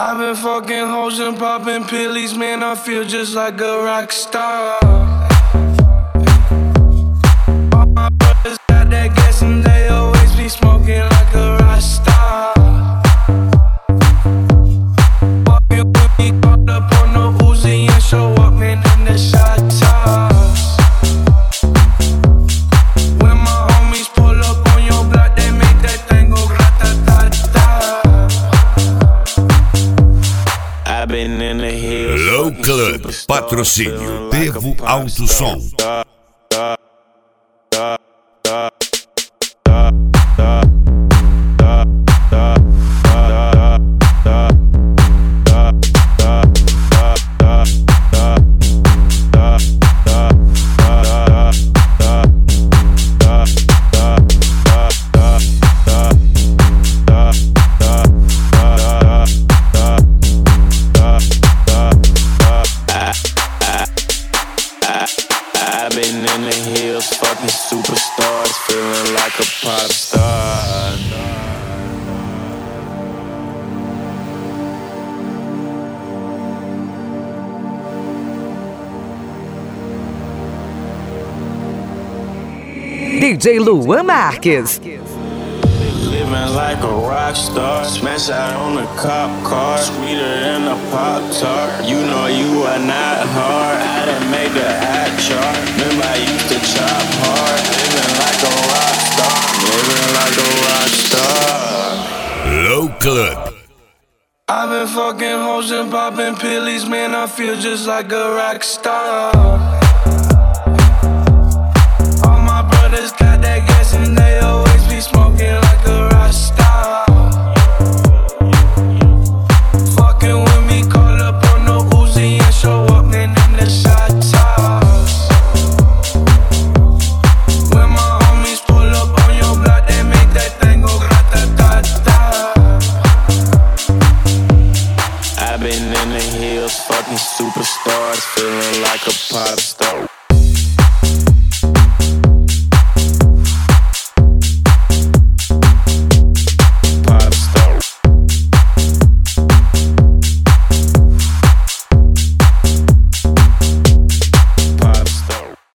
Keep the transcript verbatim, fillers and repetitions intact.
I've been fucking hoes and popping pillies, man, I feel just like a rock star. All my brothers got that gas and they always be smoking like a rock star. Walking with me, caught up on no Uzi and show up, man, in the shot toss. When my homies pull up on your block, they make that thing go rat-ta-ta-ta. I've been in the hills. Low Club, patrocínio Devo Alto Som. I've been in the hills, fucking superstars, feeling like a pop star. D J Luan Marques. Living like a rock star, smash out on the cop car, sweeter than a Pop Tart. You know you are not hard, I done made the hot chart. Remember I used to chop hard, living like a rock star, living like a rock star. Low Club. I've been fucking hoes and popping pillies, man, I feel just like a rock star. All my brothers got that gas and they always be smoking like a rock star. Fucking with me, call up on no Uzi and show up, man, in the shot toss. When my homies pull up on your block, they make that thing go rat-ta-ta-ta. I've been in the hills, fucking superstars, feeling like a pop star.